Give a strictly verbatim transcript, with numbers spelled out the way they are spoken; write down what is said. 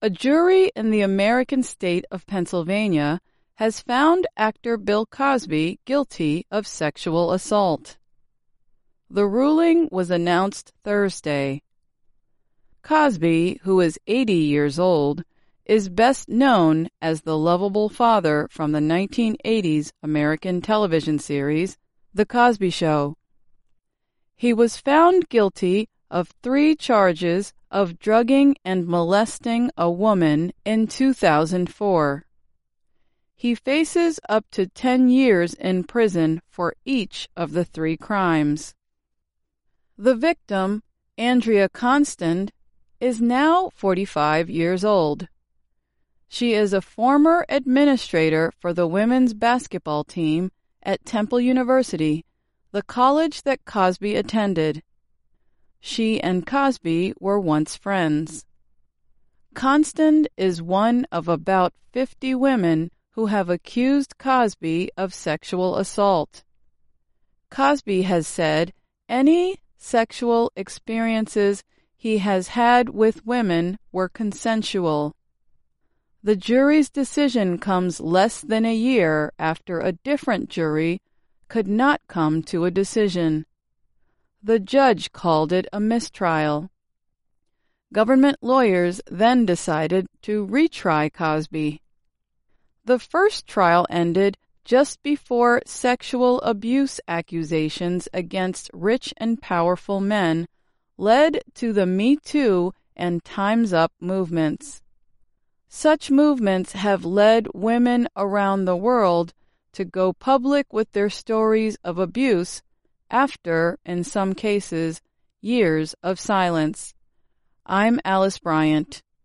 A jury in the American state of Pennsylvania has found actor Bill Cosby guilty of sexual assault. The ruling was announced Thursday. Cosby, who is eighty years old, is best known as the lovable father from the nineteen eighties American television series, The Cosby Show. He was found guilty of three charges of drugging and molesting a woman in two thousand four. He faces up to ten years in prison for each of the three crimes. The victim, Andrea Constand, is now forty-five years old. She is a former administrator for the women's basketball team at Temple University, the college that Cosby attended. She and Cosby were once friends. Constand is one of about fifty women who have accused Cosby of sexual assault. Cosby has said any sexual experiences he has had with women were consensual. The jury's decision comes less than a year after a different jury could not come to a decision. The judge called it a mistrial. Government lawyers then decided to retry Cosby. The first trial ended just before sexual abuse accusations against rich and powerful men led to the Me Too and Time's Up movements. Such movements have led women around the world to go public with their stories of abuse after, in some cases, years of silence. I'm Alice Bryant.